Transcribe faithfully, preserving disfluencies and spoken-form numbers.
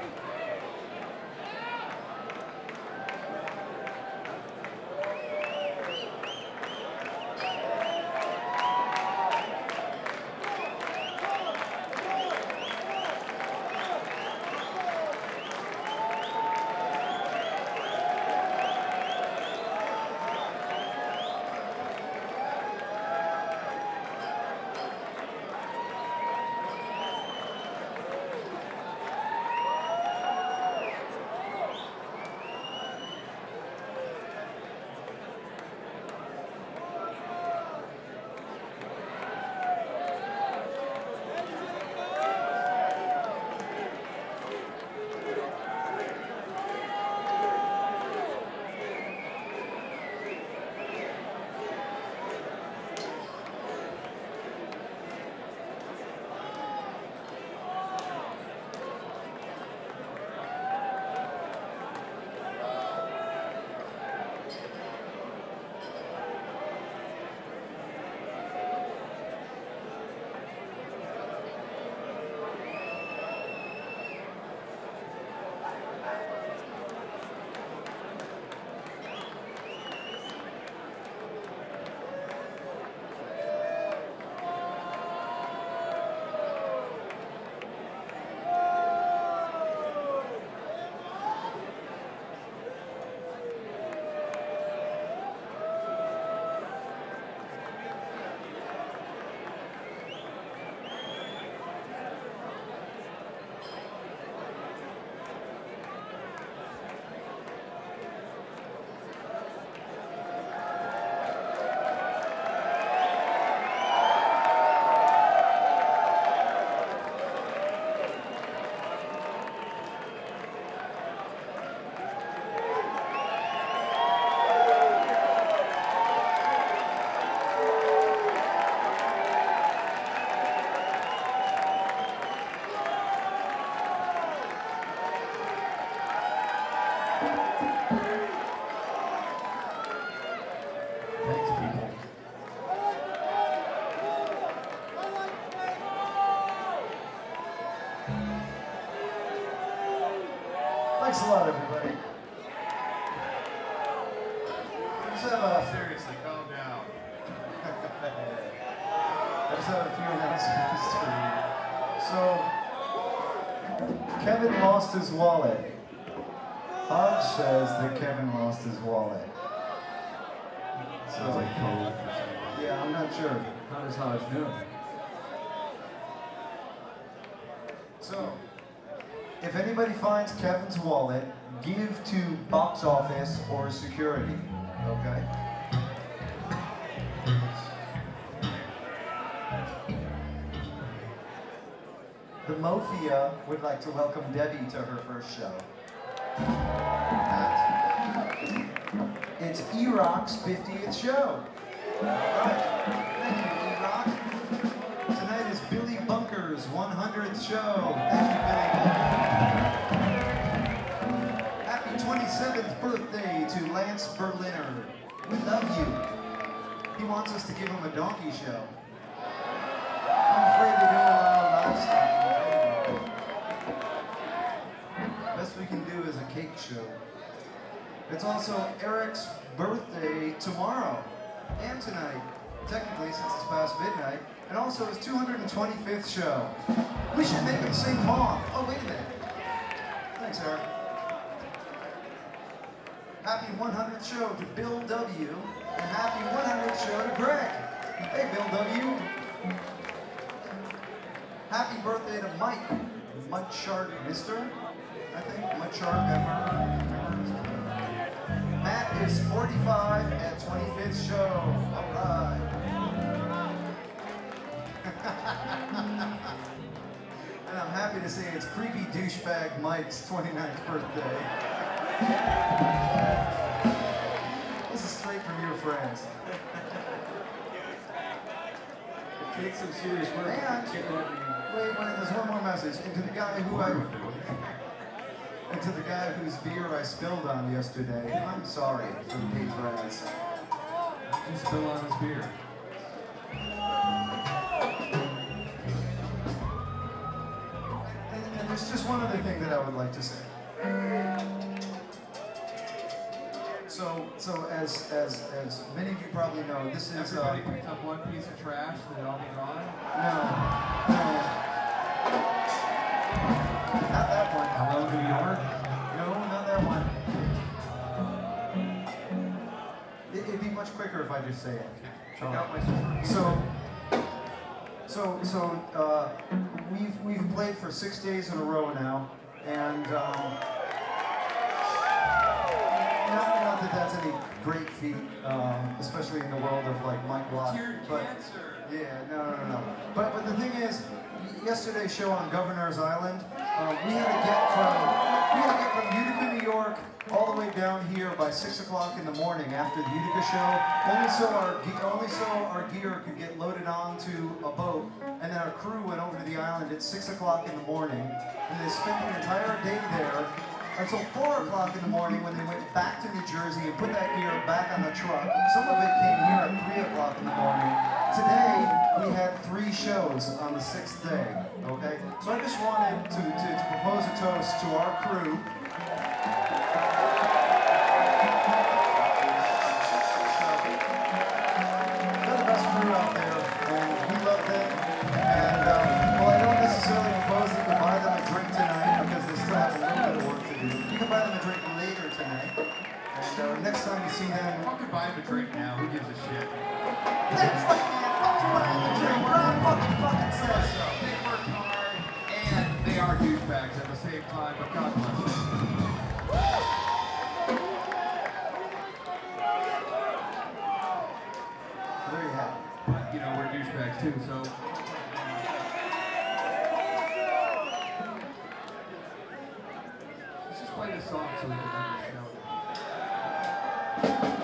Thanks a lot, everybody. Let's have a... Seriously, calm down. I just have a few announcements to read. So, Kevin lost his wallet. Hodge says that Kevin lost his wallet. Sounds like cold. Yeah, I'm not sure. How does Hodge do? So, if anybody finds Kevin's wallet, give to box office or security, okay? The Mofia would like to welcome Debbie to her first show. It's E-Rock's fiftieth show. All right. Thank you, E-Rock. Tonight is Billy Bunker's one hundredth show. Thank you, Billy. Happy twenty-seventh birthday to Lance Berliner. We love you. He wants us to give him a donkey show. I'm afraid they don't allow livestock. Best we can do is a cake show. It's also Eric's birthday tomorrow and tonight, technically since it's past midnight, and also his two hundred twenty-fifth show. We should make him sing Moth. Oh, wait a minute. Thanks, Eric. Happy one hundredth show to Bill W. and happy one hundredth show to Greg. Hey, Bill W. Happy birthday to Mike, Mudshark Mister, I think, Mudshark Emmer. Matt is forty-five at twenty-fifth show. All right. And I'm happy to say it's creepy douchebag Mike's twenty-ninth birthday. This is straight from your friends. It takes some serious work. And, wait, wait, there's one more message. And to the guy who I... And to the guy whose beer I spilled on yesterday, I'm sorry for the paid for ads. You spill on his beer. And, and there's just one other thing that I would like to say. So, so as as as many of you probably know, this is Everybody uh, picked up one piece of trash, did it all be gone? no, no, not that one. Hello, New York? No, not that one. It, it'd be much quicker if I just say it. Check out my super. So, so, so uh, we've we've played for six days in a row now, and um, not, not that that's any great feat, um, especially in the world of like Mike Watt. Cured But cancer. yeah, no, no, no, no. But but the thing is, y- yesterday's show on Governor's Island, uh, we had to get from we had to get from Utica, New York, all the way down here by six o'clock in the morning after the Utica show, only so our ge- only so our gear could get loaded onto a boat, and then our crew went over to the island at six o'clock in the morning, and they spent the entire day there until four o'clock in the morning when they went back to New Jersey and put that gear back on the truck. Some of it came here at three o'clock in the morning. Today we had three shows on the sixth day. Okay, so I just wanted to to, to propose a toast to our crew. They're the best crew out there, and we love them. And uh, well, I don't necessarily propose that you buy them a drink tonight because they still have a little bit of work to do. You can buy them a drink later tonight. And uh, next time you see them, Fucking buy him a drink now, who gives a shit? that's right, man. Fuck you buying the drink. Ron fucking fucking says so. They work hard, and they are douchebags at the same time, but God bless them. So there you have it. But, you know, we're douchebags too, so. Let's just play this song so we can end the show.